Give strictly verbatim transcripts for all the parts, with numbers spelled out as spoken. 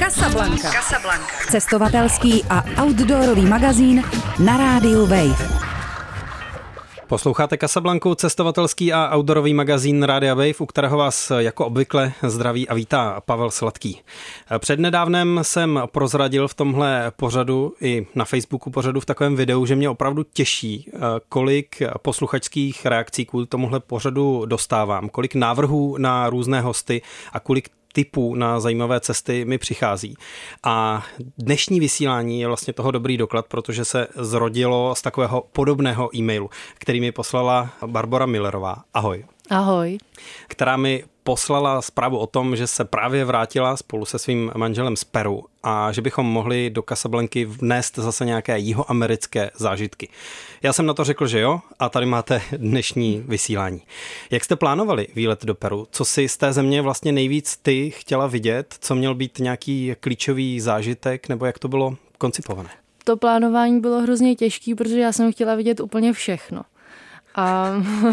Casablanca. Casablanca. Cestovatelský a outdoorový magazín na rádiu Wave. Posloucháte Casablanku, cestovatelský a outdoorový magazín Rádia Wave, u kterého vás jako obvykle zdraví a vítá Pavel Sladký. Přednedávnem jsem prozradil v tomhle pořadu i na Facebooku pořadu v takovém videu, že mě opravdu těší, kolik posluchačských reakcí kvůli tomuhle pořadu dostávám, kolik návrhů na různé hosty a kolik tipů na zajímavé cesty mi přichází. A dnešní vysílání je vlastně toho dobrý doklad, protože se zrodilo z takového podobného e-mailu, který mi poslala Barbora Millerová. Ahoj. Ahoj. Která mi poslala zprávu o tom, že se právě vrátila spolu se svým manželem z Peru a že bychom mohli do Casablanky vnést zase nějaké jihoamerické zážitky. Já jsem na to řekl, že jo, a tady máte dnešní vysílání. Jak jste plánovali výlet do Peru? Co si z té země vlastně nejvíc ty chtěla vidět? Co měl být nějaký klíčový zážitek, nebo jak to bylo koncipované? To plánování bylo hrozně těžké, protože já jsem chtěla vidět úplně všechno. A,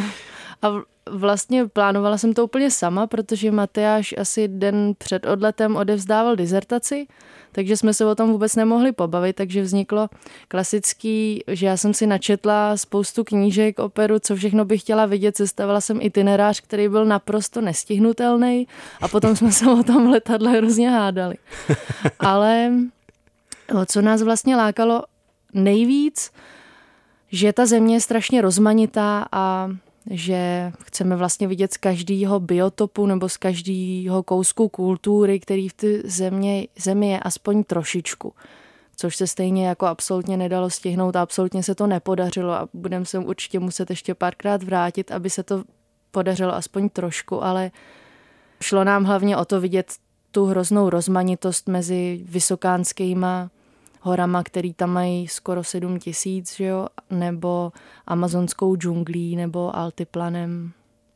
a vlastně plánovala jsem to úplně sama, protože Matyáš asi den před odletem odevzdával dizertaci, takže jsme se o tom vůbec nemohli pobavit, takže vzniklo klasický, že já jsem si načetla spoustu knížek o Peru, co všechno bych chtěla vidět, sestavila jsem itinerář, který byl naprosto nestihnutelný a potom jsme se o tom letadle hrozně hádali. Ale co nás vlastně lákalo nejvíc, že ta země je strašně rozmanitá a že chceme vlastně vidět z každého biotopu nebo z každého kousku kultury, který v té země, zemi je aspoň trošičku. Což se stejně jako absolutně nedalo stihnout a absolutně se to nepodařilo a budeme se určitě muset ještě párkrát vrátit, aby se to podařilo aspoň trošku, ale šlo nám hlavně o to vidět tu hroznou rozmanitost mezi vysokánskýma horama, který tam mají skoro sedm tisíc, že jo, nebo amazonskou džunglí, nebo altiplanem.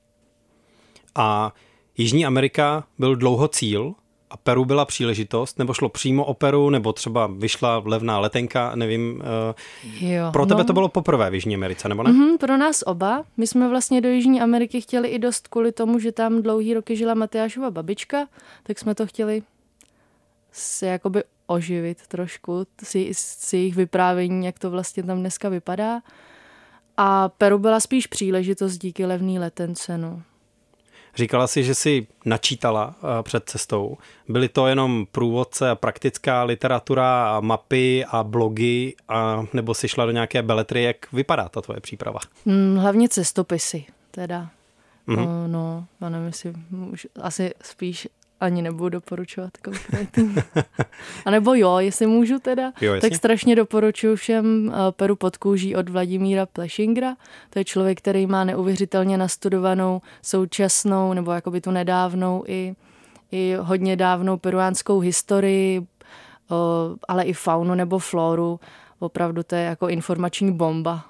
A Jižní Amerika byl dlouho cíl a Peru byla příležitost, nebo šlo přímo o Peru, nebo třeba vyšla levná letenka, nevím. Jo, pro tebe no. To bylo poprvé v Jižní Americe, nebo ne? Mm-hmm, pro nás oba. My jsme vlastně do Jižní Ameriky chtěli i dost kvůli tomu, že tam dlouhý roky žila Matyášova babička, tak jsme to chtěli se jakoby oživit trošku si, si jejich vyprávění, jak to vlastně tam dneska vypadá. A Peru byla spíš příležitost díky levný letence. No. Říkala jsi, že jsi načítala před cestou. Byly to jenom průvodce a praktická literatura a mapy a blogy, a nebo jsi šla do nějaké beletry? Jak vypadá ta tvoje příprava? Hmm, hlavně cestopisy, teda. Mm-hmm. No, no, já nevím, jestli už, asi spíš ani nebudu doporučovat konkrétně. A nebo jo, jestli můžu teda, jo, tak strašně doporučuji všem Peru pod kůží od Vladimíra Plešingra. To je člověk, který má neuvěřitelně nastudovanou současnou, nebo jakoby tu nedávnou i, i hodně dávnou peruánskou historii, ale i faunu nebo floru. Opravdu to je jako informační bomba.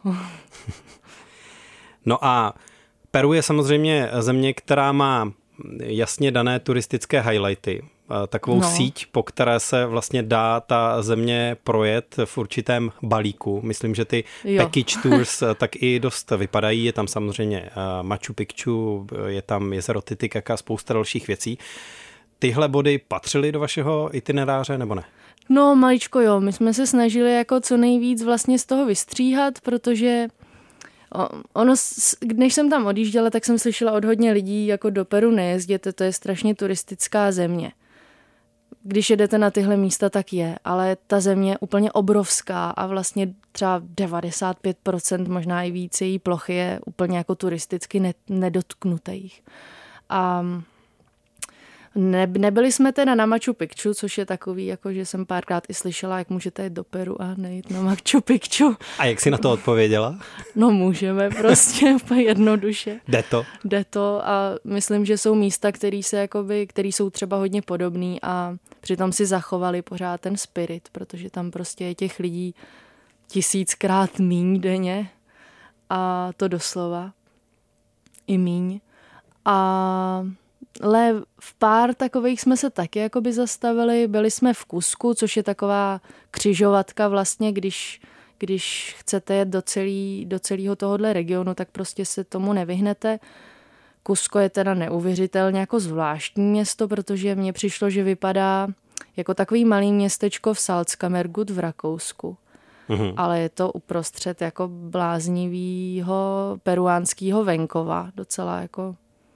No a Peru je samozřejmě země, která má jasně dané turistické highlighty. Takovou no. síť, po které se vlastně dá ta země projet v určitém balíku. Myslím, že ty jo. package tours tak i dost vypadají. Je tam samozřejmě Machu Picchu, je tam jezero Titicaca, spousta dalších věcí. Tyhle body patřily do vašeho itineráře, nebo ne? No, maličko jo. My jsme se snažili jako co nejvíc vlastně z toho vystříhat, protože ono, když jsem tam odjížděla, tak jsem slyšela od hodně lidí, jako do Peru nejezděte, to je strašně turistická země. Když jedete na tyhle místa, tak je, ale ta země je úplně obrovská a vlastně třeba devadesát pět procent, možná i víc její plochy je úplně jako turisticky nedotknutých. A Ne, nebyli jsme teda na Machu Picchu, což je takový, jako že jsem párkrát i slyšela, jak můžete jít do Peru a nejít na Machu Picchu. A jak jsi na to odpověděla? No můžeme, prostě úplně jednoduše. Jde to? Jde to a myslím, že jsou místa, které se jakoby, které jsou třeba hodně podobný a přitom si zachovali pořád ten spirit, protože tam prostě je těch lidí tisíckrát míň denně a to doslova i míň. A ale v pár takových jsme se taky jakoby zastavili. Byli jsme v Cuscu, což je taková křižovatka vlastně, když, když chcete jet do, celý, do celého tohohle regionu, tak prostě se tomu nevyhnete. Cusco je teda neuvěřitelně jako zvláštní město, protože mně přišlo, že vypadá jako takový malý městečko v Salzkammergut v Rakousku. Mm-hmm. Ale je to uprostřed jako bláznivýho peruánského venkova, docela jako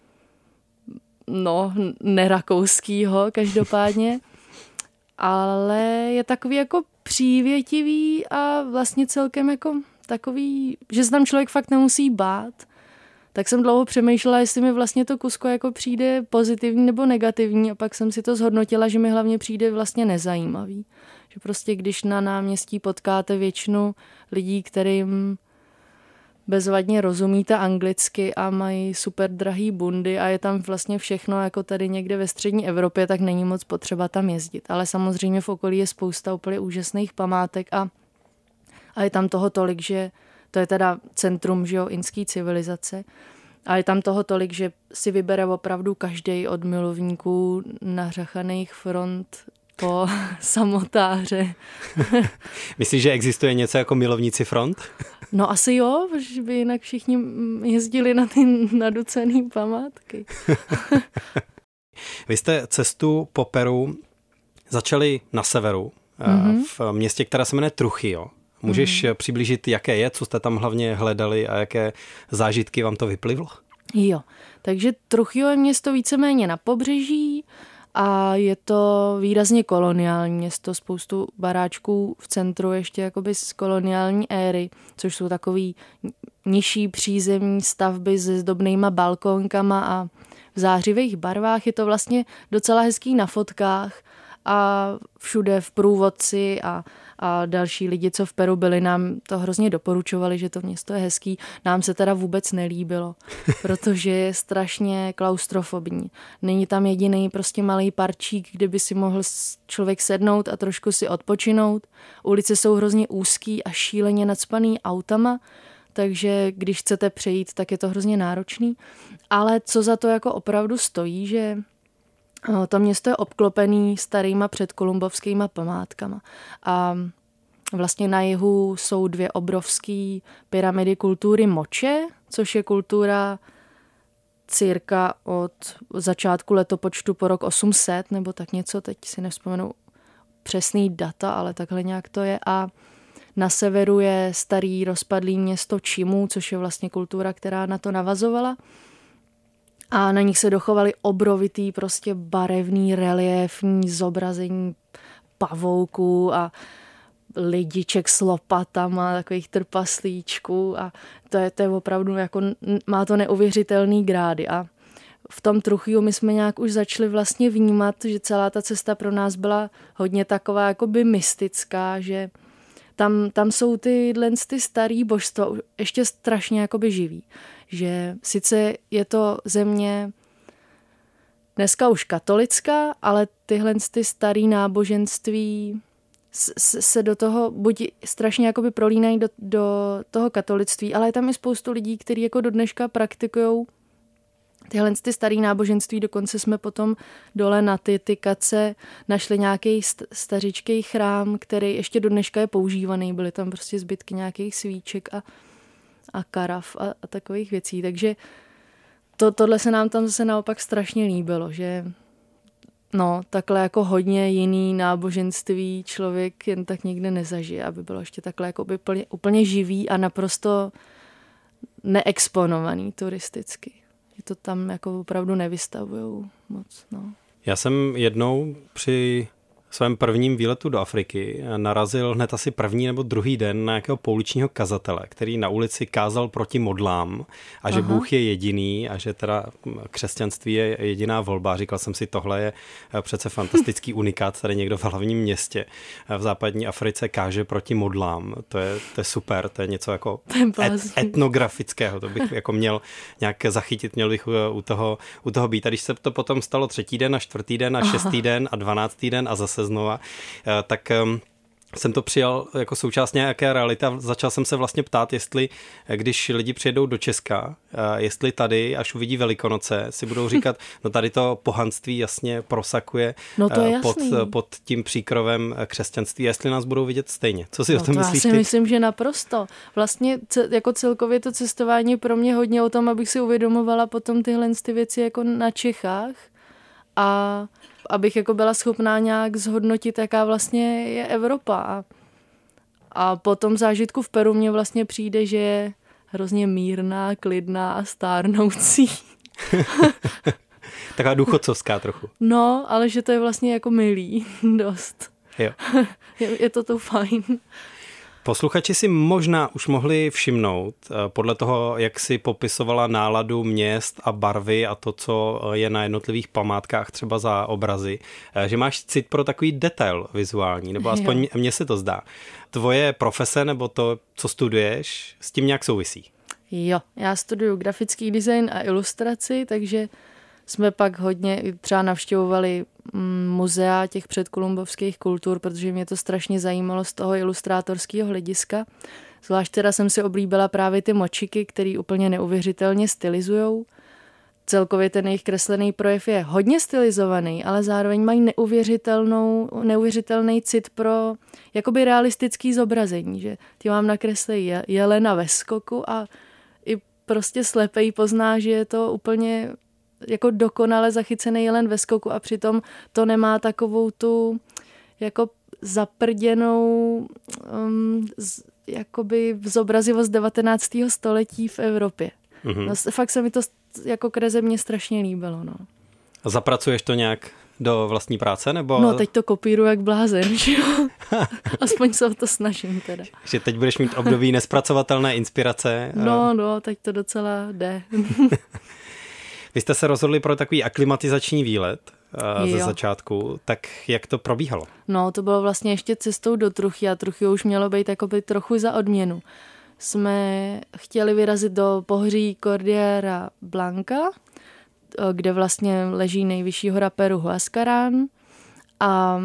no, nerakouskýho každopádně. Ale je takový jako přívětivý a vlastně celkem jako takový, že se tam člověk fakt nemusí bát. Tak jsem dlouho přemýšlela, jestli mi vlastně to Kusko jako přijde pozitivní nebo negativní a pak jsem si to zhodnotila, že mi hlavně přijde vlastně nezajímavý. Že prostě když na náměstí potkáte většinu lidí, kterým bezvadně rozumíte anglicky a mají super drahý bundy a je tam vlastně všechno jako tady někde ve střední Evropě, tak není moc potřeba tam jezdit. Ale samozřejmě v okolí je spousta úplně úžasných památek a, a je tam toho tolik, že to je teda centrum, že jo, inský civilizace. A je tam toho tolik, že si vybere opravdu každej od milovníků nařachaných front po samotáře. Myslíš, že existuje něco jako milovníci front? No asi jo, protože by jinak všichni jezdili na ty naducený památky. Vy jste cestu po Peru začali na severu, mm-hmm. v městě, které se jmenuje Trujillo. Můžeš mm. přiblížit, jaké je, co jste tam hlavně hledali a jaké zážitky vám to vyplivlo? Jo, takže Trujillo je město víceméně na pobřeží a je to výrazně koloniální město, spoustu baráčků v centru ještě jakoby z koloniální éry, což jsou takový nižší přízemní stavby se zdobnýma balkónkama a v zářivých barvách. Je to vlastně docela hezký na fotkách a všude v průvodci a, a další lidi, co v Peru byli, nám to hrozně doporučovali, že to město je hezký. Nám se teda vůbec nelíbilo, protože je strašně klaustrofobní. Není tam jediný prostě malý parčík, kde by si mohl člověk sednout a trošku si odpočinout. Ulice jsou hrozně úzký a šíleně nacpaný autama, takže když chcete přejít, tak je to hrozně náročný. Ale co za to jako opravdu stojí, že to město je obklopený starýma předkolumbovskýma památkama. A vlastně na jihu jsou dvě obrovské pyramidy kultury Moče, což je kultura cirka od začátku letopočtu po rok osm set, nebo tak něco, teď si nevzpomenu přesný data, ale takhle nějak to je. A na severu je starý rozpadlý město Chimu, což je vlastně kultura, která na to navazovala. A na nich se dochovaly obrovitý, prostě barevný, reliéfní zobrazení pavouků a lidiček s lopatama, takových trpaslíčků a to je, to je opravdu jako, má to neuvěřitelný grády a v tom Trujillu my jsme nějak už začali vlastně vnímat, že celá ta cesta pro nás byla hodně taková jakoby mystická, že tam, tam jsou tyhle ty starý božstva ještě strašně jakoby živý. Že sice je to země dneska už katolická, ale tyhle ty starý náboženství se do toho buď strašně jakoby prolínají do, do toho katolictví, ale je tam i spoustu lidí, kteří jako do dneška praktikují tyhle ty starý náboženství. Dokonce jsme potom dole na Titicace našli nějaký stařičký chrám, který ještě do dneška je používaný. Byly tam prostě zbytky nějakých svíček a a karav a, a takových věcí. Takže to, tohle se nám tam zase naopak strašně líbilo, že no, takhle jako hodně jiný náboženství člověk jen tak nikde nezažije, aby bylo ještě takhle jako úplně, úplně živý a naprosto neexponovaný turisticky. Je to tam jako opravdu nevystavujou moc, no. Já jsem jednou při svém prvním výletu do Afriky narazil hned asi první nebo druhý den na nějakého pouličního kazatele, který na ulici kázal proti modlám a že Aha. Bůh je jediný a že teda křesťanství je jediná volba. Říkal jsem si, tohle je přece fantastický unikát, tady někdo v hlavním městě v západní Africe káže proti modlám. To je, to je super, to je něco jako et, etnografického, to bych jako měl nějak zachytit, měl bych u toho, u toho být. A když se to potom stalo třetí den a čtvrtý den a šestý den a dvanáctý den a zase znova, tak jsem to přijal jako součást nějaké reality a začal jsem se vlastně ptát, jestli, když lidi přijedou do Česka, jestli tady, až uvidí Velikonoce, si budou říkat, no tady to pohanství jasně prosakuje no to pod, pod tím příkrovem křesťanství, jestli nás budou vidět stejně. Co si no o tom to myslíš já si ty? myslím, že naprosto. Vlastně jako celkově to cestování je pro mě hodně o tom, abych si uvědomovala potom tyhle ty věci jako na Čechách a abych jako byla schopná nějak zhodnotit, jaká vlastně je Evropa. A, a po tom zážitku v Peru mně vlastně přijde, že je hrozně mírná, klidná a stárnoucí. Taková důchodcovská trochu. No, ale že to je vlastně jako milý dost. Jo. je, je to to fajn. Posluchači si možná už mohli všimnout, podle toho, jak si popisovala náladu měst a barvy a to, co je na jednotlivých památkách třeba za obrazy, že máš cit pro takový detail vizuální, nebo aspoň jo. Mně se to zdá. Tvoje profese nebo to, co studuješ, s tím nějak souvisí? Jo, já studuju grafický design a ilustraci, takže jsme pak hodně třeba navštěvovali muzea těch předkolumbovských kultur, protože mě to strašně zajímalo z toho ilustrátorského hlediska. Zvlášť teda jsem si oblíbila právě ty močiky, který úplně neuvěřitelně stylizujou. Celkově ten jejich kreslený projev je hodně stylizovaný, ale zároveň mají neuvěřitelnou, neuvěřitelný cit pro jakoby realistický zobrazení, že ty mám nakreslej jelena ve skoku a i prostě slepej pozná, že je to úplně jako dokonale zachycený jelen ve skoku a přitom to nemá takovou tu jako zaprděnou um, z, jakoby zobrazivost devatenáctého století v Evropě. Mm-hmm. No, fakt se mi to jako kreze mě strašně líbilo. No. A zapracuješ to nějak do vlastní práce? Nebo... No teď to kopíruju jak blázen, že jo? Aspoň se o to snažím teda. Že teď budeš mít období nespracovatelné inspirace? No, no, teď to docela jde. Vy jste se rozhodli pro takový aklimatizační výlet uh, ze jo. začátku, tak jak to probíhalo? No, to bylo vlastně ještě cestou do Truchy a Truchy už mělo být jakoby trochu za odměnu. Jsme chtěli vyrazit do pohoří Cordillera Blanca, kde vlastně leží nejvyšší hora Peru Huascarán. A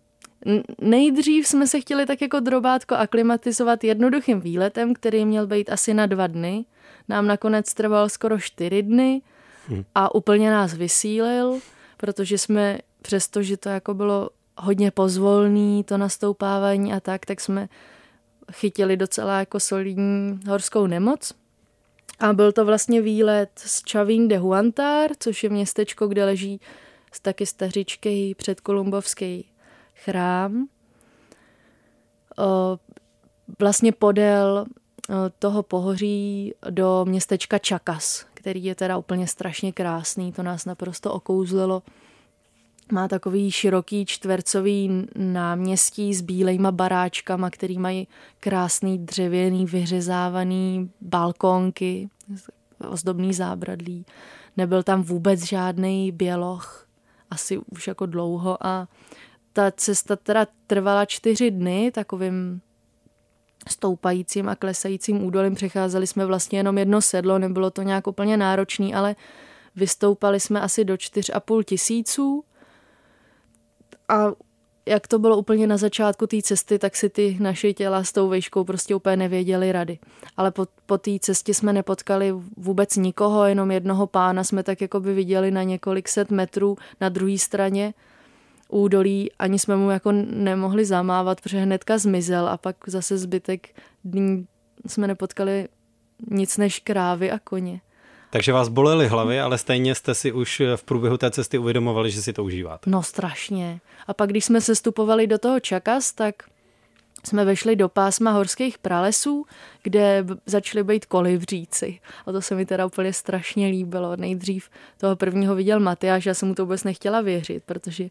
nejdřív jsme se chtěli tak jako drobátko aklimatizovat jednoduchým výletem, který měl být asi na dva dny. Nám nakonec trval skoro čtyři dny a úplně nás vysílil, protože jsme přesto, že to jako bylo hodně pozvolný, to nastoupávání a tak, tak jsme chytili docela jako solidní horskou nemoc. A byl to vlastně výlet z Chavín de Huántar, což je městečko, kde leží taky stařičký předkolumbovský chrám. Vlastně podél toho pohoří do městečka Chacas, který je teda úplně strašně krásný, to nás naprosto okouzlilo. Má takový široký čtvercový náměstí s bílejma baráčkama, který mají krásný dřevěný, vyřezávaný balkónky, ozdobný zábradlí. Nebyl tam vůbec žádný běloch, asi už jako dlouho a ta cesta teda trvala čtyři dny takovým stoupajícím a klesajícím údolím. Přecházeli jsme vlastně jenom jedno sedlo, nebylo to nějak úplně náročný, ale vystoupali jsme asi do čtyř a půl tisíců. A jak to bylo úplně na začátku té cesty, tak si ty naše těla s tou vejškou prostě úplně nevěděli rady. Ale po, po té cestě jsme nepotkali vůbec nikoho, jenom jednoho pána jsme tak jako by viděli na několik set metrů na druhé straně údolí. Ani jsme mu jako nemohli zamávat, protože hnedka zmizel a pak zase zbytek dní jsme nepotkali nic než krávy a koně. Takže vás bolely hlavy, ale stejně jste si už v průběhu té cesty uvědomovali, že si to užíváte. No strašně. A pak, když jsme sestupovali do toho Chacas, tak jsme vešli do pásma horských pralesů, kde začaly být kolibříci. A to se mi teda úplně strašně líbilo. Nejdřív toho prvního viděl Matyáš, já jsem mu to vůbec nechtěla věřit, protože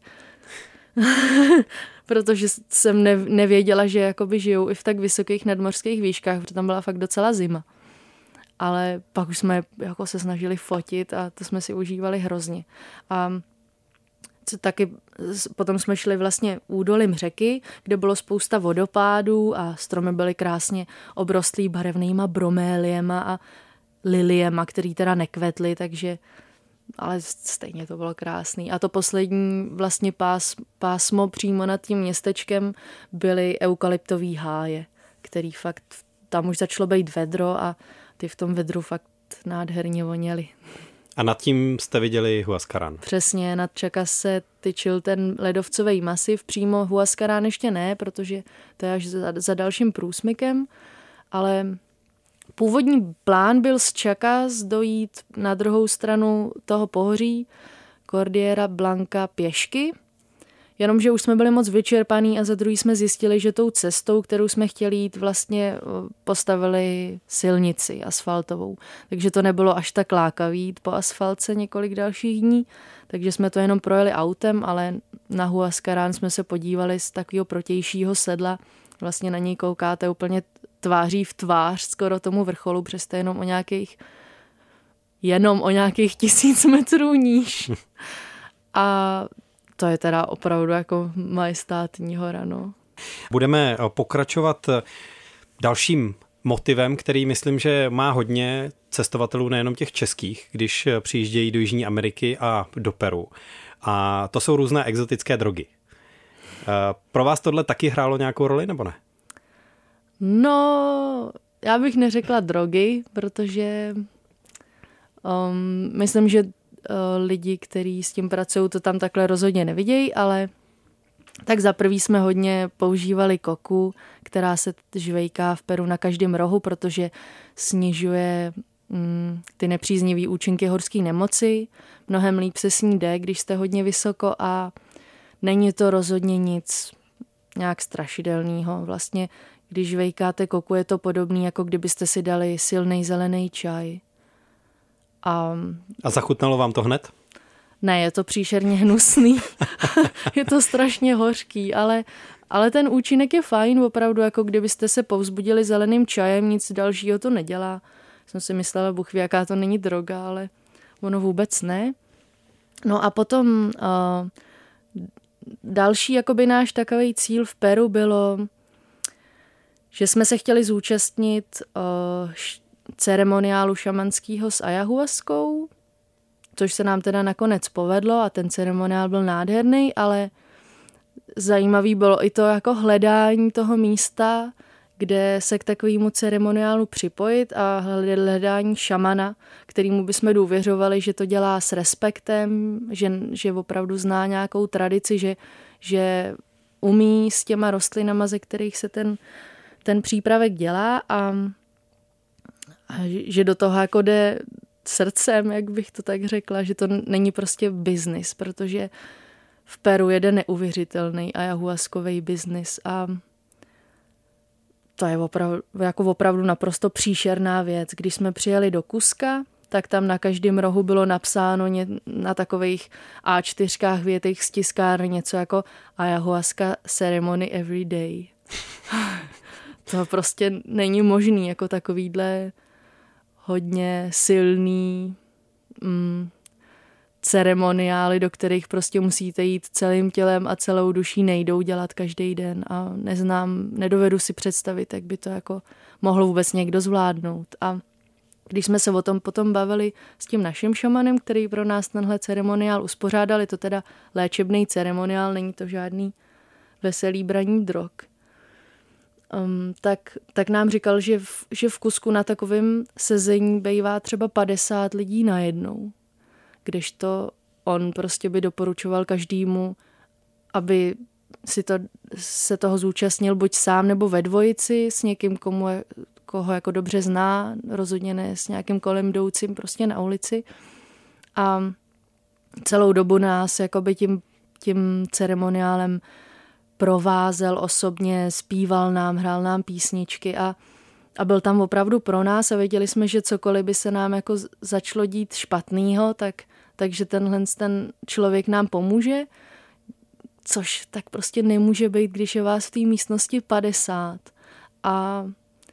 protože jsem nevěděla, že jakoby žijou i v tak vysokých nadmořských výškách, protože tam byla fakt docela zima. Ale pak už jsme jako se snažili fotit a to jsme si užívali hrozně. A co taky, potom jsme šli vlastně údolím řeky, kde bylo spousta vodopádů a stromy byly krásně obrostlý barevnýma broméliema a liliema, který teda nekvetly, takže ale stejně to bylo krásný. A to poslední vlastně pás, pásmo přímo nad tím městečkem byly eukalyptový háje, který fakt, tam už začalo být vedro a ty v tom vedru fakt nádherně voněly. A nad tím jste viděli Huascarán. Přesně, nad Chacas se tyčil ten ledovcový masiv, přímo Huascarán ještě ne, protože to je až za, za dalším průsmykem, ale původní plán byl z Chacas dojít na druhou stranu toho pohoří Cordillera Blanca pěšky jenomže už jsme byli moc vyčerpaný a za druhý jsme zjistili, že tou cestou, kterou jsme chtěli jít, vlastně postavili silnici asfaltovou. Takže to nebylo až tak lákavý jít po asfaltce několik dalších dní, takže jsme to jenom projeli autem, ale na Huascarán jsme se podívali z takového protějšího sedla. Vlastně na něj koukáte úplně tváří v tvář skoro tomu vrcholu, přesto jenom o nějakých jenom o nějakých tisíc metrů níž. A to je teda opravdu jako majestátní hora, no. Budeme pokračovat dalším motivem, který myslím, že má hodně cestovatelů, nejenom těch českých, když přijíždějí do Jižní Ameriky a do Peru. A to jsou různé exotické drogy. Pro vás tohle taky hrálo nějakou roli, nebo ne? No, já bych neřekla drogy, protože um, myslím, že uh, lidi, kteří s tím pracují, to tam takhle rozhodně nevidějí, ale tak za prvý jsme hodně používali koku, která se žvejká v Peru na každém rohu, protože snižuje mm, ty nepříznivé účinky horské nemoci. Mnohem líp se s ní jde, když jste hodně vysoko a není to rozhodně nic nějak strašidelného. Vlastně, když žvejkáte koku, je to podobné, jako kdybyste si dali silný zelený čaj. A, a zachutnalo vám to hned? Ne, je to příšerně hnusný. Je to strašně hořký, ale, ale ten účinek je fajn, opravdu, jako kdybyste se povzbudili zeleným čajem, nic dalšího to nedělá. Jsem si myslela, Bůh ví, jaká to není droga, ale ono vůbec ne. No a potom uh, další jakoby náš takový cíl v Peru bylo, že jsme se chtěli zúčastnit uh, ceremoniálu šamanského s ayahuaskou, což se nám teda nakonec povedlo a ten ceremoniál byl nádherný, ale zajímavý bylo i to jako hledání toho místa, kde se k takovému ceremoniálu připojit a hledání šamana, kterému bychom důvěřovali, že to dělá s respektem, že, že opravdu zná nějakou tradici, že, že umí s těma rostlinama, ze kterých se ten, ten přípravek dělá a, a že do toho jako jde srdcem, jak bych to tak řekla, že to není prostě biznis, protože v Peru jede neuvěřitelný ayahuaskový biznis a to je opravdu, jako opravdu naprosto příšerná věc. Když jsme přijeli do Cusca, tak tam na každém rohu bylo napsáno ně, na takových á čtyři větech z tiskárny něco jako ayahuasca ceremony every day. To prostě není možný, jako takovýhle hodně silný mm, ceremoniály, do kterých prostě musíte jít celým tělem a celou duší, nejdou dělat každý den a neznám, nedovedu si představit, jak by to jako mohl vůbec někdo zvládnout. A když jsme se o tom potom bavili s tím naším šamanem, který pro nás tenhle ceremoniál uspořádal, je to teda léčebný ceremoniál, není to žádný veselý braní drog, Um, tak, tak nám říkal, že v, že v Cuscu na takovém sezení bývá třeba padesát lidí najednou. Kdežto on prostě by doporučoval každému, aby si to, se toho zúčastnil buď sám nebo ve dvojici s někým, komu je, koho jako dobře zná, rozhodně ne s nějakým kolem jdoucím prostě na ulici. A celou dobu nás jakoby tím, tím ceremoniálem provázel osobně, zpíval nám, hrál nám písničky a, a byl tam opravdu pro nás a věděli jsme, že cokoliv by se nám jako začalo dít špatnýho, tak, takže tenhle ten člověk nám pomůže, což tak prostě nemůže být, když je vás v té místnosti padesát. A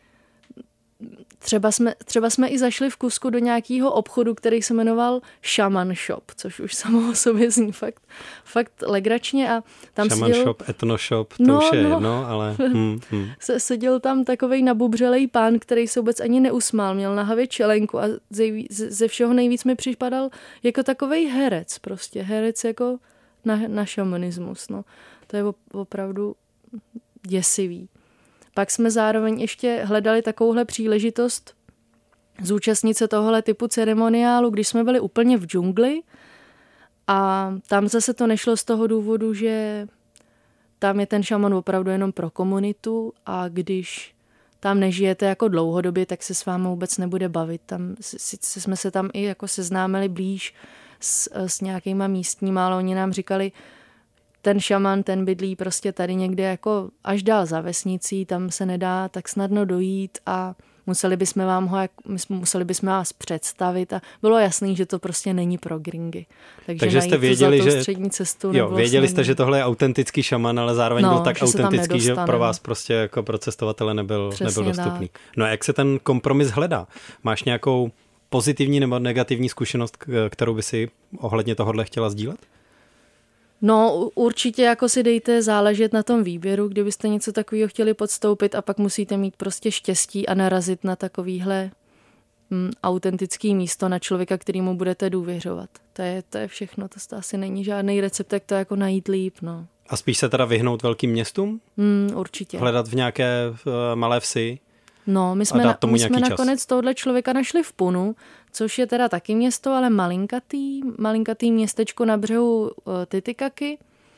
Třeba jsme, třeba jsme i zašli v Cuscu do nějakého obchodu, který se jmenoval Shaman Shop, což už samo o sobě zní fakt, fakt legračně. A tam Shaman seděl, Shop, Ethno Shop, to no, už je no, jedno, ale... Hmm, hmm. Se, seděl tam takovej nabubřelej pán, který se vůbec ani neusmál, měl na hlavě čelenku a ze, ze všeho nejvíc mi připadal jako takovej herec, prostě herec jako na, na šamanismus. No. To je opravdu děsivý. Pak jsme zároveň ještě hledali takovouhle příležitost zúčastnit se tohohle typu ceremoniálu, když jsme byli úplně v džungli a tam zase to nešlo z toho důvodu, že tam je ten šaman opravdu jenom pro komunitu a když tam nežijete jako dlouhodobě, tak se s vámi vůbec nebude bavit. Tam sice jsme se tam i jako seznámili blíž s, s nějakýma místníma, ale oni nám říkali, ten šaman, ten bydlí prostě tady někde jako až dál za vesnicí, tam se nedá tak snadno dojít a museli bychom vám ho, museli bychom vás představit a bylo jasný, že to prostě není pro gringy. Takže, Takže jste věděli, že střední cestu jo, věděli jste, že tohle je autentický šaman, ale zároveň no, byl tak že autentický, že pro vás prostě jako pro cestovatele nebyl, nebyl dostupný. Tak. No a jak se ten kompromis hledá? Máš nějakou pozitivní nebo negativní zkušenost, kterou by si ohledně tohohle chtěla sdílet? No určitě jako si dejte záležet na tom výběru, kdybyste něco takového chtěli podstoupit a pak musíte mít prostě štěstí a narazit na takovýhle mm, autentický místo, na člověka, kterýmu budete důvěřovat. To je, to je všechno, to asi není žádný recept, jak to jako najít líp, no. A spíš se teda vyhnout velkým městům? Mm, určitě. Hledat v nějaké uh, malé vsi? No, my jsme, na, my jsme nakonec tohle člověka našli v Punu, což je teda taky město, ale malinkatý, malinkatý městečko na břehu uh, Titicaky,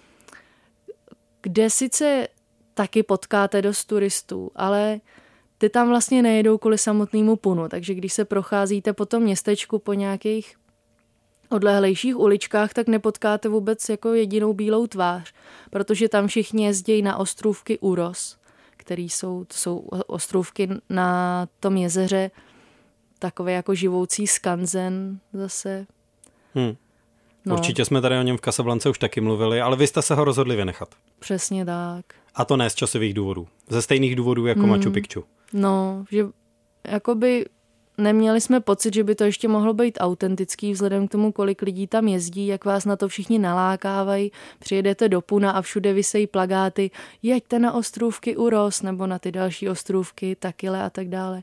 kde sice taky potkáte dost turistů, ale ty tam vlastně nejedou kvůli samotnému Punu, takže když se procházíte po tom městečku po nějakých odlehlejších uličkách, tak nepotkáte vůbec jako jedinou bílou tvář, protože tam všichni jezdí na ostrůvky Uros, který jsou, to jsou ostrůvky na tom jezeře, takové jako živoucí skanzen zase. Hmm. No. Určitě jsme tady o něm v Casablance už taky mluvili, ale vy jste se ho rozhodli vynechat. Přesně tak. A to ne z časových důvodů. Ze stejných důvodů jako hmm. Machu Picchu. No, že jakoby neměli jsme pocit, že by to ještě mohlo být autentický vzhledem k tomu, kolik lidí tam jezdí, jak vás na to všichni nalákávají. Přijedete do Puna a všude visejí plakáty, jeďte na ostrůvky Uros nebo na ty další ostrůvky Takile a tak dále.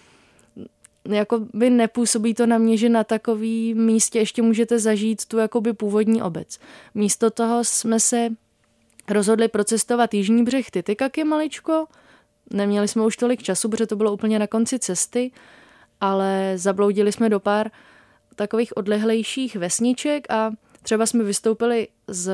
Jako by nepůsobí to na mě, že na takový místě ještě můžete zažít tu jakoby původní obec. Místo toho jsme se rozhodli procestovat jižní břeh Titicaky maličko. Neměli jsme už tolik času, protože to bylo úplně na konci cesty, ale zabloudili jsme do pár takových odlehlejších vesniček a třeba jsme vystoupili z,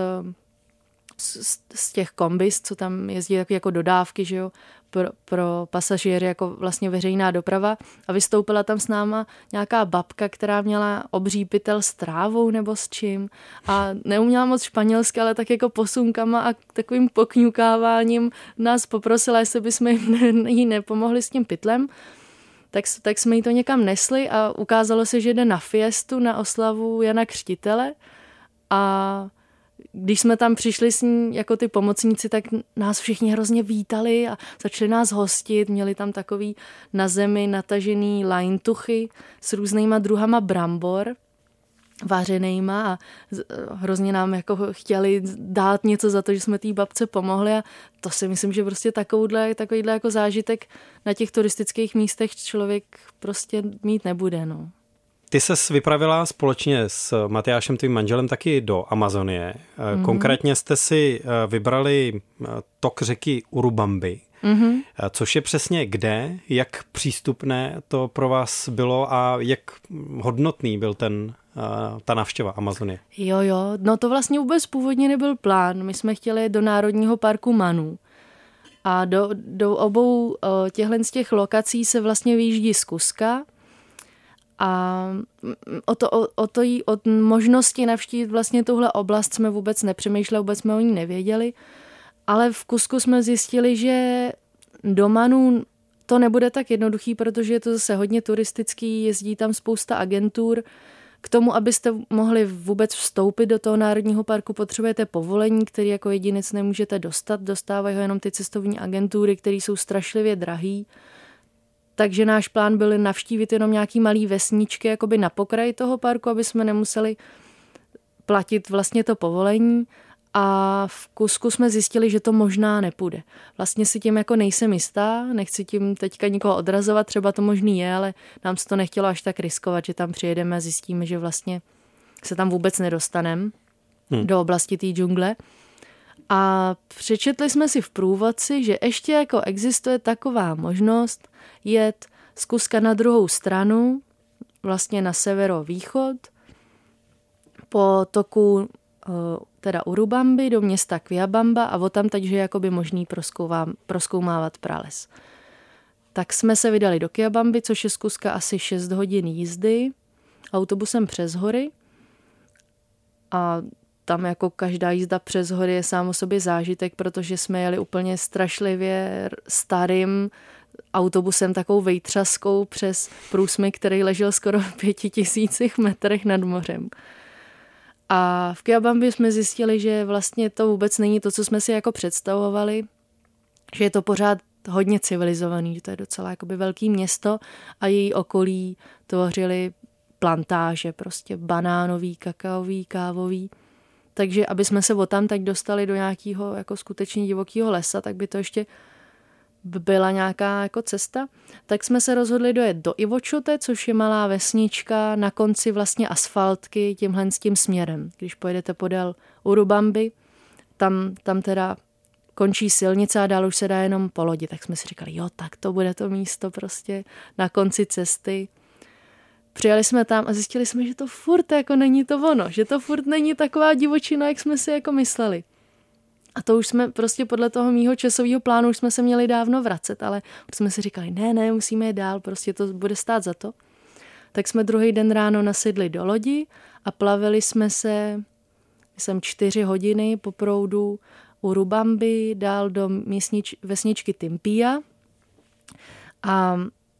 z, z těch kombis, co tam jezdí jako dodávky, že jo, pro, pro pasažéry jako vlastně veřejná doprava a vystoupila tam s náma nějaká babka, která měla obří pytel s trávou nebo s čím a neuměla moc španělsky, ale tak jako posunkama a takovým pokňukáváním nás poprosila, jestli bychom jí nepomohli s tím pytlem. Tak, tak jsme jí to někam nesli a ukázalo se, že jde na fiestu, na oslavu Jana Křtitele a když jsme tam přišli s ní jako ty pomocníci, tak nás všichni hrozně vítali a začali nás hostit, měli tam takový na zemi natažený lajntuchy s různýma druhama brambor vařenejma a hrozně nám jako chtěli dát něco za to, že jsme té babce pomohli a to si myslím, že prostě takovýhle, takovýhle jako zážitek na těch turistických místech člověk prostě mít nebude, no. Ty ses vypravila společně s Matyášem, tvým manželem, taky do Amazonie. Mm-hmm. Konkrétně jste si vybrali tok řeky Urubambi, mm-hmm. což je přesně kde, jak přístupné to pro vás bylo a jak hodnotný byl ten ta návštěva Amazonie. Jo, jo, no to vlastně vůbec původně nebyl plán. My jsme chtěli do Národního parku Manu. A do, do obou těchhle z těch lokací se vlastně vyjíždí z Cusca. A o, to, o, o, to jí, o možnosti navštívit vlastně tuhle oblast jsme vůbec nepřemýšleli, vůbec jsme o ní nevěděli. Ale v Cuscu jsme zjistili, že do Manu to nebude tak jednoduchý, protože je to zase hodně turistický, jezdí tam spousta agentur. K tomu, abyste mohli vůbec vstoupit do toho národního parku, potřebujete povolení, který jako jedinec nemůžete dostat. Dostávají ho jenom ty cestovní agentury, které jsou strašlivě drahý. Takže náš plán byl navštívit jenom nějaký malý vesničky jakoby na pokraji toho parku, aby jsme nemuseli platit vlastně to povolení. A v Cuscu jsme zjistili, že to možná nepůjde. Vlastně si tím jako nejsem jistá, nechci tím teďka nikoho odrazovat, třeba to možný je, ale nám se to nechtělo až tak riskovat, že tam přijedeme a zjistíme, že vlastně se tam vůbec nedostaneme hmm. do oblasti té džungle. A přečetli jsme si v průvodci, že ještě jako existuje taková možnost jet z Cusca na druhou stranu, vlastně na severovýchod, po toku teda Urubambi do města Quiabamba a odtam takže je jakoby možný prozkoumávat prales. Tak jsme se vydali do Quiabamby, což je z Cusca asi šest hodin jízdy autobusem přes hory a tam jako každá jízda přes hory je sám o sobě zážitek, protože jsme jeli úplně strašlivě starým autobusem, takovou vejtřaskou přes průsmyk, který ležel skoro v pěti tisících metrech nad mořem. A v Kiabambi jsme zjistili, že vlastně to vůbec není to, co jsme si jako představovali, že je to pořád hodně civilizovaný, že to je docela jakoby velký město a její okolí tvořily plantáže, prostě banánový, kakaový, kávový. Takže aby jsme se odtam tak dostali do nějakého jako skutečně divokého lesa, tak by to ještě byla nějaká jako cesta. Tak jsme se rozhodli dojet do Ivočote, což je malá vesnička na konci vlastně asfaltky tímhle s tím směrem. Když pojedete podél Urubamby, tam, tam teda končí silnice a dál už se dá jenom po lodi. Tak jsme si říkali, jo, tak to bude to místo prostě na konci cesty. Přijeli jsme tam a zjistili jsme, že to furt jako není to ono, že to furt není taková divočina, jak jsme si jako mysleli. A to už jsme prostě podle toho mýho časového plánu už jsme se měli dávno vracet, ale už jsme si říkali, ne, ne, musíme jít dál, prostě to bude stát za to. Tak jsme druhý den ráno nasedli do lodi a plavili jsme se, jsem čtyři hodiny po proudu Urubamby, dál do městnič, vesničky Timpia. A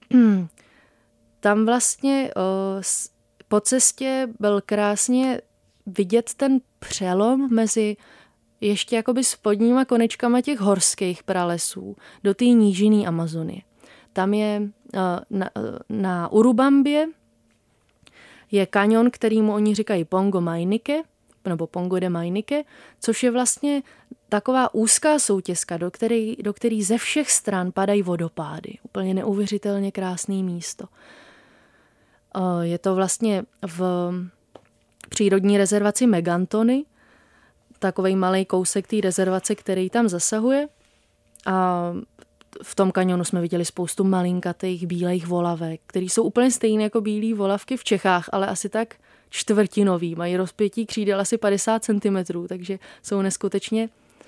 tam vlastně o, po cestě byl krásně vidět ten přelom mezi ještě jakoby spodníma konečkama těch horských pralesů do té nížinné Amazonie. Tam je na, na Urubambě je kaňon, kterýmu oni říkají Pongo Mainike, nebo Pongo de Mainike, což je vlastně taková úzká soutězka, do který, do který ze všech stran padají vodopády. Úplně neuvěřitelně krásné místo. Je to vlastně v přírodní rezervaci Megantony, takovej malej kousek té rezervace, který tam zasahuje. A v tom kaňonu jsme viděli spoustu malinkatých bílejch volavek, který jsou úplně stejné jako bílé volavky v Čechách, ale asi tak čtvrtinový. Mají rozpětí křídel asi padesát centimetrů, takže jsou neskutečně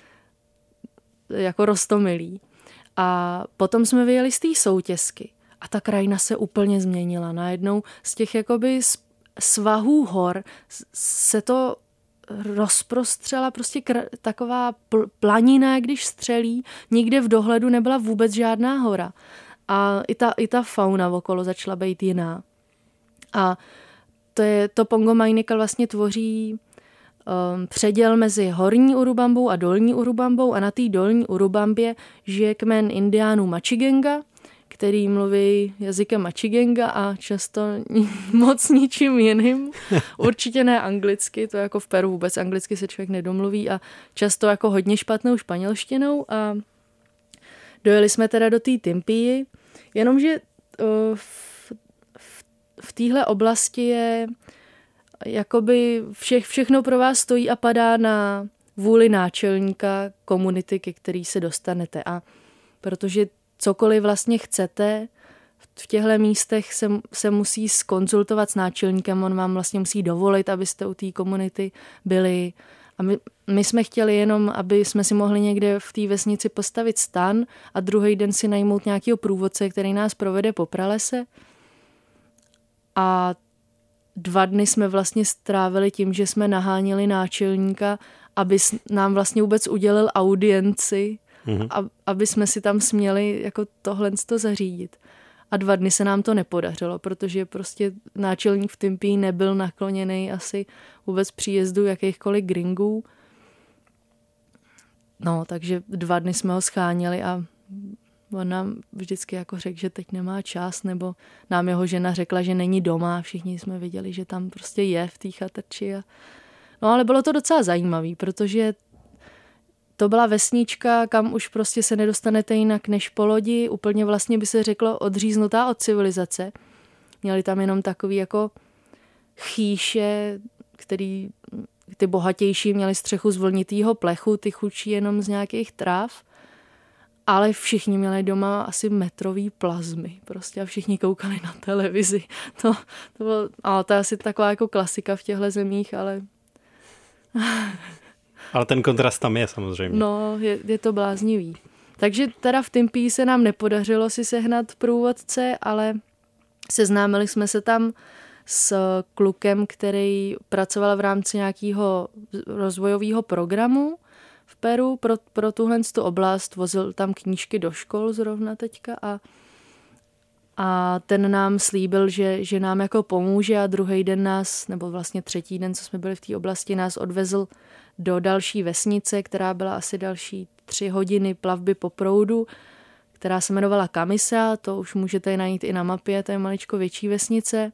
jako roztomilí. A potom jsme vyjeli z té soutězky a ta krajina se úplně změnila. Najednou z těch jakoby svahů hor se to rozprostřela prostě kr- taková pl- planina, když střelí. Nikde v dohledu nebyla vůbec žádná hora. A i ta, i ta fauna okolo začala být jiná. A to, je, to Pongo Mainika vlastně tvoří um, předěl mezi horní Urubambou a dolní Urubambou a na té dolní Urubambě žije kmen indiánů Machigenga, který mluví jazykem Machigenga a často moc ničím jiným. Určitě ne anglicky, to jako v Peru vůbec anglicky se člověk nedomluví a často jako hodně špatnou španělštinou a dojeli jsme teda do té Timpii, jenomže uh, v, v, v téhle oblasti je jakoby vše, všechno pro vás stojí a padá na vůli náčelníka komunity, ke který se dostanete a protože cokoliv vlastně chcete, v těchto místech se, se musí skonzultovat s náčelníkem, on vám vlastně musí dovolit, abyste u té komunity byli. A my, my jsme chtěli jenom, aby jsme si mohli někde v té vesnici postavit stan a druhý den si najmout nějakého průvodce, který nás provede po pralese. A dva dny jsme vlastně strávili tím, že jsme naháněli náčelníka, aby nám vlastně vůbec udělil audienci, Mm-hmm. aby jsme si tam směli jako tohle to zařídit. A dva dny se nám to nepodařilo, protože prostě náčelník v Timpii nebyl nakloněný asi vůbec příjezdu jakýchkoliv gringů. No, takže dva dny jsme ho scháněli a on nám vždycky jako řekl, že teď nemá čas, nebo nám jeho žena řekla, že není doma. Všichni jsme viděli, že tam prostě je v té chatrči. A... No, ale bylo to docela zajímavý, protože to byla vesnička, kam už prostě se nedostanete jinak než po lodi, úplně vlastně by se řeklo odříznutá od civilizace. Měli tam jenom takový jako chýše, který ty bohatější měli střechu z vlnitýho plechu, ty chudší jenom z nějakých tráv, ale všichni měli doma asi metrový plazmy prostě a všichni koukali na televizi. To, to bylo, ale to je asi taková jako klasika v těchto zemích, ale... Ale ten kontrast tam je samozřejmě. No, je, je to bláznivý. Takže teda v Timpii se nám nepodařilo si sehnat průvodce, ale seznámili jsme se tam s klukem, který pracoval v rámci nějakého rozvojového programu v Peru pro, pro tuhle tu oblast, vozil tam knížky do škol zrovna teďka a, a ten nám slíbil, že, že nám jako pomůže a druhý den nás, nebo vlastně třetí den, co jsme byli v té oblasti, nás odvezl do další vesnice, která byla asi další tři hodiny plavby po proudu, která se jmenovala Camisa, to už můžete najít i na mapě, to je maličko větší vesnice.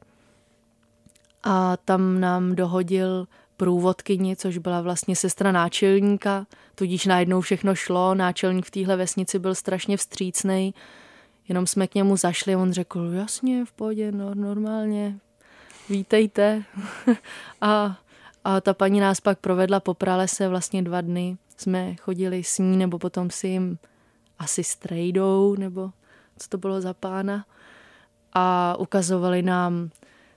A tam nám dohodil průvodkyni, což byla vlastně sestra náčelníka, tudíž najednou všechno šlo, náčelník v téhle vesnici byl strašně vstřícnej, jenom jsme k němu zašli, on řekl, jasně, v pohodě, no, normálně, vítejte. a, a ta paní nás pak provedla po pralese vlastně dva dny, jsme chodili s ní, nebo potom si jim asi s trejdou, nebo co to bylo za pána, a ukazovali nám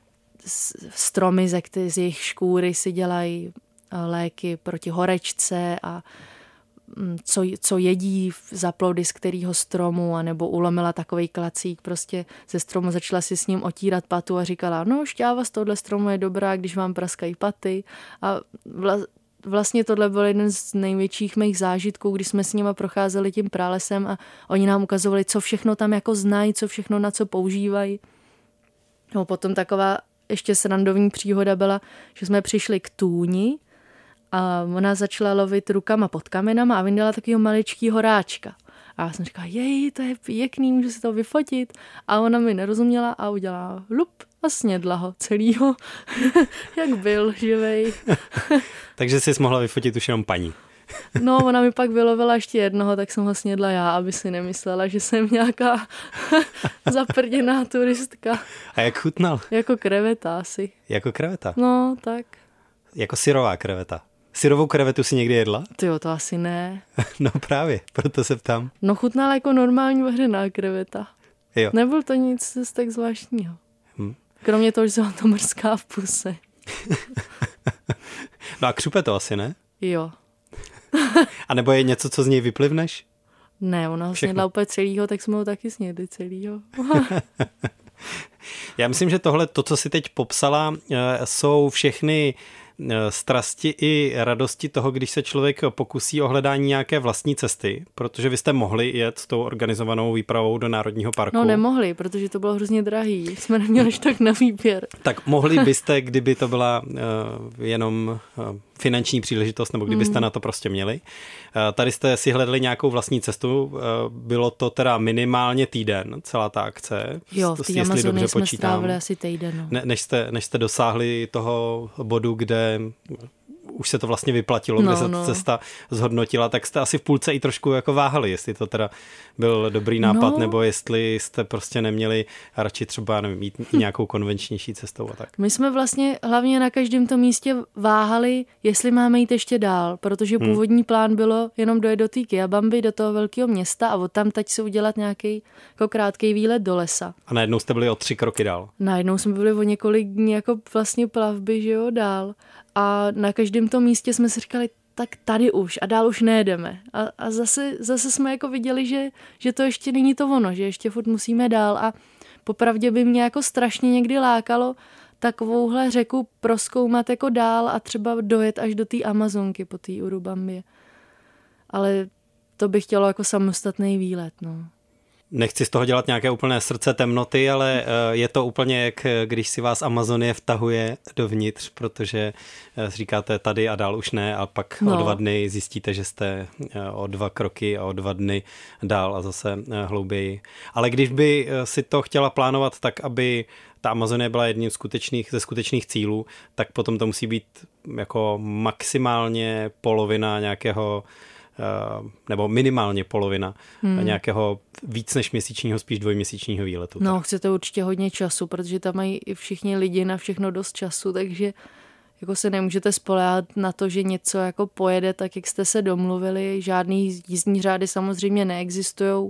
stromy, ze které z jejich škůry si dělají léky proti horečce a co, co jedí za plody z kterého stromu, anebo ulomila takovej klacík prostě ze stromu, začala si s ním otírat patu a říkala, no šťáva z tohle stromu je dobrá, když vám praskají paty. A vla, vlastně tohle byl jeden z největších mých zážitků, když jsme s nima procházeli tím pralesem a oni nám ukazovali, co všechno tam jako znají, co všechno na co používají. No, potom taková ještě srandovní příhoda byla, že jsme přišli k tůni a ona začala lovit rukama pod kamenama a vyndala takového maličkýho horáčka. A já jsem říkala, jej, to je pěkný, můžu si to vyfotit. A ona mi nerozuměla a udělala lup a snědla ho celýho, jak byl živej. Takže jsi mohla vyfotit už jenom paní. No, ona mi pak vylovila ještě jednoho, tak jsem ho snědla já, aby si nemyslela, že jsem nějaká zaprděná turistka. A jak chutnal? Jako kreveta asi. Jako kreveta? No, tak. Jako syrová kreveta. Syrovou krevetu si někdy jedla? Tyjo, to asi ne. No právě, proto se ptám. No chutnala jako normální vařená kreveta. Jo. Nebyl to nic tak zvláštního. Hm. Kromě toho, že se to mrzká v puse. No a křupe to asi, ne? Jo. A nebo je něco, co z něj vyplivneš? Ne, ona ho snědla úplně celýho, tak jsme ho taky snědli celýho. Já myslím, že tohle, to, co si teď popsala, jsou všechny strasti i radosti toho, když se člověk pokusí o hledání nějaké vlastní cesty, protože vy jste mohli jet s tou organizovanou výpravou do Národního parku. No nemohli, protože to bylo hrozně drahý. Jsme neměli až tak na výběr. Tak mohli byste, kdyby to byla uh, jenom uh, finanční příležitost, nebo kdybyste mm. na to prostě měli. Uh, tady jste si hledali nějakou vlastní cestu. Uh, bylo to teda minimálně týden, celá ta akce. Jo, v té Amazonii jsme strávili asi týden. No. Ne, než, jste, než jste dosáhli toho bodu, kde už se to vlastně vyplatilo, no, kde se no. cesta zhodnotila, tak jste asi v půlce i trošku jako váhali, jestli to teda byl dobrý nápad, no. nebo jestli jste prostě neměli radši třeba nevím, jít nějakou konvenčnější cestou a tak. My jsme vlastně hlavně na každém tom místě váhali, jestli máme jít ještě dál, protože hmm. původní plán bylo jenom dojet do té Kiabamby, do toho velkého města a odtam teď si udělat nějaký jako krátký výlet do lesa. A najednou jste byli o tři kroky dál. Najednou jsme byli o několik dní jako vlastně plavby, že jo, dál. A na každém tom místě jsme si říkali, tak tady už a dál už nejedeme. A, a zase, zase jsme jako viděli, že, že to ještě není to ono, že ještě furt musíme dál a popravdě by mě jako strašně někdy lákalo takovouhle řeku prozkoumat jako dál a třeba dojet až do té Amazonky po té Urubambě. Ale to by chtělo jako samostatný výlet, no. Nechci z toho dělat nějaké úplné srdce temnoty, ale je to úplně jak když si vás Amazonie vtahuje dovnitř, protože říkáte tady a dál už ne a pak no. o dva dny zjistíte, že jste o dva kroky a o dva dny dál a zase hlouběji. Ale když by si to chtěla plánovat tak, aby ta Amazonie byla jedním skutečných, ze skutečných cílů, tak potom to musí být jako maximálně polovina nějakého nebo minimálně polovina hmm. nějakého víc než měsíčního, spíš dvojměsíčního výletu. No, chcete určitě hodně času, protože tam mají i všichni lidi na všechno dost času, takže jako se nemůžete spoléhat na to, že něco jako pojede tak, jak jste se domluvili. Žádný jízdní řády samozřejmě neexistují.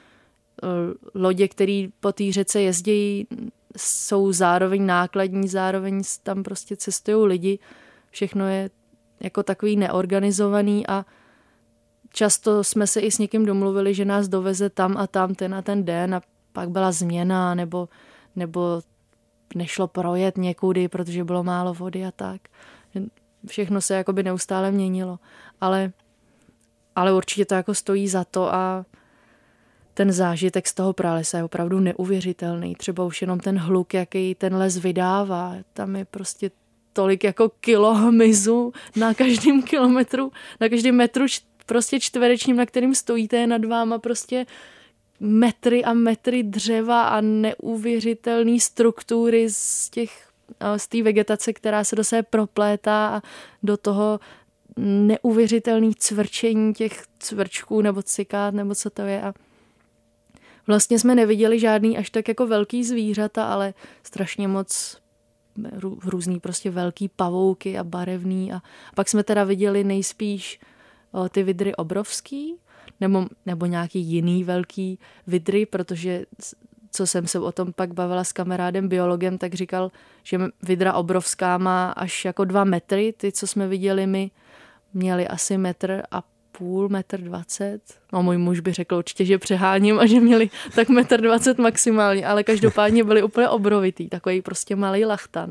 Lodě, které po té řece jezdí, jsou zároveň nákladní, zároveň tam prostě cestují lidi. Všechno je jako takový neorganizovaný a často jsme se i s někým domluvili, že nás doveze tam a tam ten a ten den a pak byla změna nebo, nebo nešlo projet někudy, protože bylo málo vody a tak. Všechno se jakoby neustále měnilo. Ale, ale určitě to jako stojí za to a ten zážitek z toho pralesa je opravdu neuvěřitelný. Třeba už jenom ten hluk, jaký ten les vydává. Tam je prostě tolik jako kilo hmyzu na každém kilometru, na každém metru prostě čtverečním, na kterým stojíte, je nad váma prostě metry a metry dřeva a neuvěřitelné struktury z těch, z té vegetace, která se do sebe proplétá a do toho neuvěřitelné cvrčení těch cvrčků nebo cikát, nebo co to je. A vlastně jsme neviděli žádný až tak jako velký zvířata, ale strašně moc různý prostě velký pavouky a barevný. A pak jsme teda viděli nejspíš o, ty vidry obrovský, nebo, nebo nějaký jiný velký vidry, protože co jsem se o tom pak bavila s kamarádem biologem, tak říkal, že vidra obrovská má až jako dva metry. Ty, co jsme viděli my, měli asi metr a půl, metr dvacet. No můj muž by řekl určitě, že přeháním a že měli tak metr dvacet maximálně, ale každopádně byli úplně obrovitý, takový prostě malý lachtan.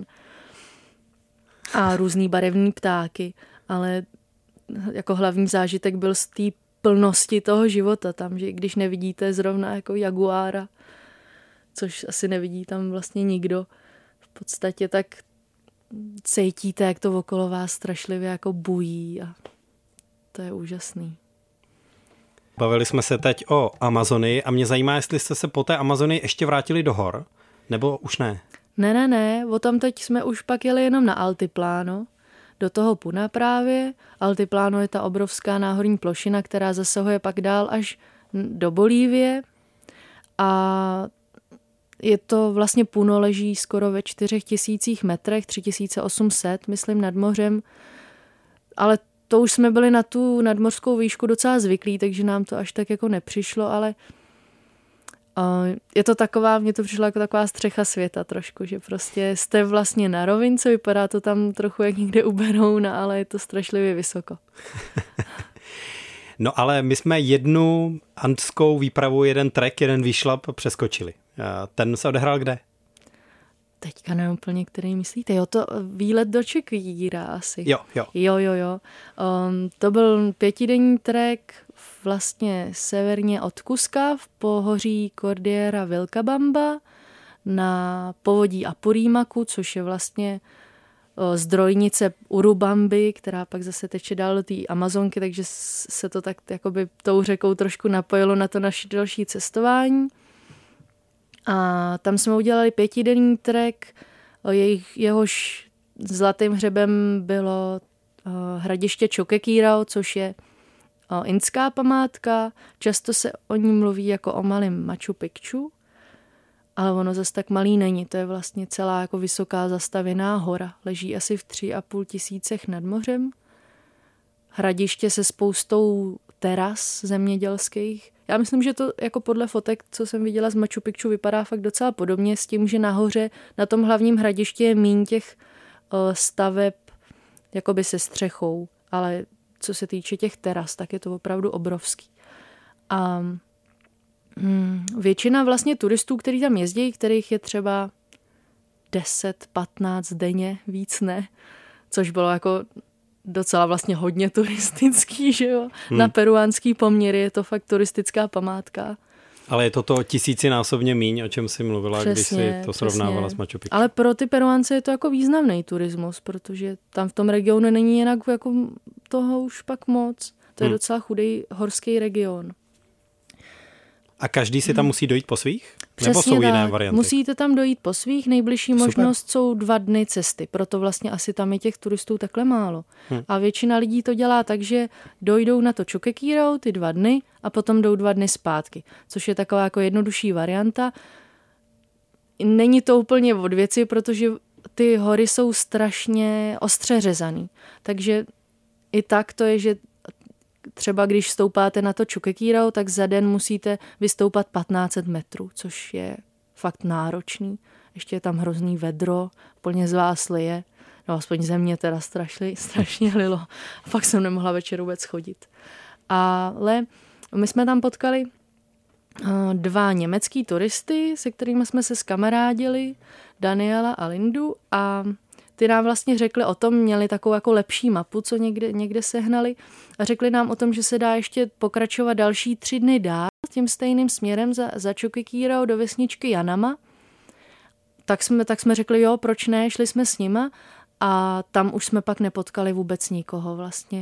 A různý barevný ptáky, ale jako hlavní zážitek byl z té plnosti toho života tam, že když nevidíte zrovna jako jaguára, což asi nevidí tam vlastně nikdo, v podstatě tak cítíte, jak to okolo vás strašlivě jako bují a to je úžasný. Bavili jsme se teď o Amazonii a mě zajímá, jestli jste se po té Amazonii ještě vrátili do hor, nebo už ne? Ne, ne, ne, o tam teď jsme už pak jeli jenom na Altiplano, do toho Puna právě. Altiplano je ta obrovská náhorní plošina, která zasahuje pak dál až do Bolívie a je to vlastně Puno leží skoro ve čtyřech tisících metrech, tři tisíce osm set, myslím, nad mořem, ale to už jsme byli na tu nadmořskou výšku docela zvyklí, takže nám to až tak jako nepřišlo, ale uh, je to taková, mně to přišlo jako taková střecha světa trošku, že prostě jste vlastně na rovince, vypadá to tam trochu jak někde u Berouna, ale je to strašlivě vysoko. No ale my jsme jednu andskou výpravu, jeden trek, jeden výšlap přeskočili. Ten se odehrál kde? Teďka nevím úplně, který myslíte. Jo, to výlet do Čekvíra asi. Jo, jo. Jo, jo, jo. Um, to byl pětidenní trek vlastně severně od Kuska v pohoří Cordillera Vilcabamba na povodí Apurímacu, což je vlastně o, zdrojnice Urubamby, která pak zase teče dál do té Amazonky, takže se to tak jakoby tou řekou trošku napojilo na to naše další cestování. A tam jsme udělali pětidenní trek, jejich, jehož zlatým hřebem bylo uh, hradiště Choquequirao, což je uh, inská památka. Často se o ní mluví jako o malém Machu Picchu, ale ono zase tak malý není. To je vlastně celá jako vysoká zastavěná hora. Leží asi v tři a půl tisícech nad mořem. Hradiště se spoustou teras zemědělských. Já myslím, že to jako podle fotek, co jsem viděla z Machu Picchu, vypadá fakt docela podobně s tím, že nahoře na tom hlavním hradišti je míň těch uh, staveb jakoby se střechou, ale co se týče těch teras, tak je to opravdu obrovský. A hm, většina vlastně turistů, kteří tam jezdí, kterých je třeba deset patnáct denně, víc ne, což bylo jako docela vlastně hodně turistický, že jo? Hmm. Na peruánský poměry je to fakt turistická památka. Ale je to to tisícinásobně míň, o čem jsi mluvila, přesně, když jsi to srovnávala přesně s Machu Picchu. Ale pro ty Peruánce je to jako významný turismus, protože tam v tom regionu není jinak jako toho už pak moc. To je hmm. docela chudý horský region. A každý si tam hmm. musí dojít po svých? Přesně Nebo jsou tak. jiné varianty? Musíte tam dojít po svých. Nejbližší Super. možnost jsou dva dny cesty. Proto vlastně asi tam je těch turistů takhle málo. Hmm. A většina lidí to dělá tak, že dojdou na to Choquequirao ty dva dny a potom jdou dva dny zpátky. Což je taková jako jednodušší varianta. Není to úplně od věci, protože ty hory jsou strašně ostře řezaný. Takže i tak to je, že třeba když stoupáte na to Choquequirao, tak za den musíte vystoupat patnáct set metrů, což je fakt náročný. Ještě je tam hrozný vedro, plně z vás lije. No aspoň ze mě teda strašli, strašně lilo. A pak jsem nemohla večer vůbec chodit. Ale my jsme tam potkali dva německý turisty, se kterými jsme se skamarádili, Daniela a Lindu, a ty nám vlastně řekli o tom, měli takovou jako lepší mapu, co někde, někde sehnali, a řekli nám o tom, že se dá ještě pokračovat další tři dny dál tím stejným směrem za, za Čukikírou do vesničky Janama. Tak jsme, tak jsme řekli, jo, proč ne, šli jsme s nima a tam už jsme pak nepotkali vůbec nikoho vlastně.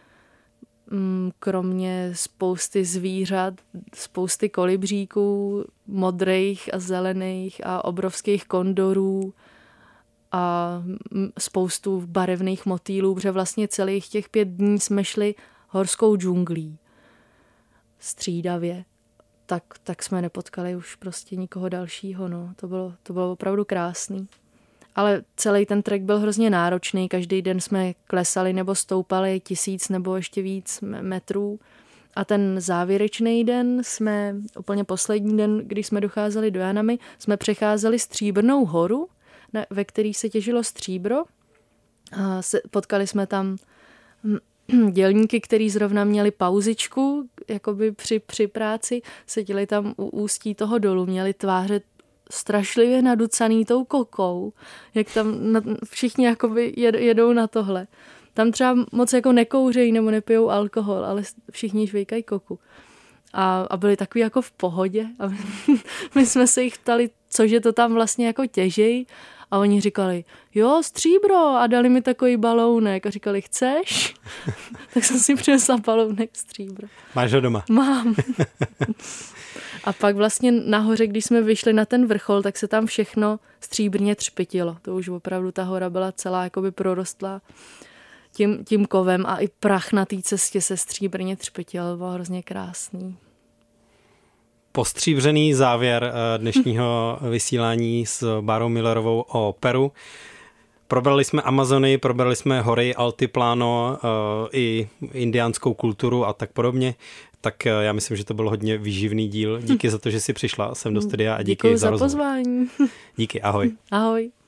Kromě spousty zvířat, spousty kolibříků, modrých a zelených a obrovských kondorů a spoustu barevných motýlů, protože vlastně celých těch pět dní jsme šli horskou džunglí střídavě. Tak, tak jsme nepotkali už prostě nikoho dalšího. No. To bylo, to bylo opravdu krásný. Ale celý ten trek byl hrozně náročný. Každý den jsme klesali nebo stoupali tisíc nebo ještě víc metrů. A ten závěrečný den jsme, úplně poslední den, když jsme docházeli do Janamy, jsme přecházeli Stříbrnou horu, ve které se těžilo stříbro. A se, potkali jsme tam dělníky, kteří zrovna měli pauzičku, jakoby při, při práci, seděli tam u ústí toho dolu, měli tváře strašlivě naducaný tou kokou, jak tam na, všichni jakoby jed, jedou na tohle. Tam třeba moc jako nekouřejí nebo nepijou alkohol, ale všichni žvejkají koku. A, a byli takový jako v pohodě. A my, my jsme se jich ptali, cože to tam vlastně jako těžej. A oni říkali, jo, stříbro, a dali mi takový balounek. A říkali, chceš? Tak jsem si přinesla balounek stříbro. Máš ho doma? Mám. A pak vlastně nahoře, když jsme vyšli na ten vrchol, tak se tam všechno stříbrně třpytilo. To už opravdu ta hora byla celá jakoby prorostlá tím, tím kovem a i prach na té cestě se stříbrně třpytil. Bylo hrozně krásný. Postříbřený závěr dnešního vysílání s Bárou Millerovou o Peru. Probrali jsme Amazony, probrali jsme hory, Altiplano, i indiánskou kulturu a tak podobně. Tak já myslím, že to byl hodně výživný díl. Díky za to, že jsi přišla sem do studia a díky Děkuju za, za rozhovor. pozvání. Díky, ahoj. Ahoj.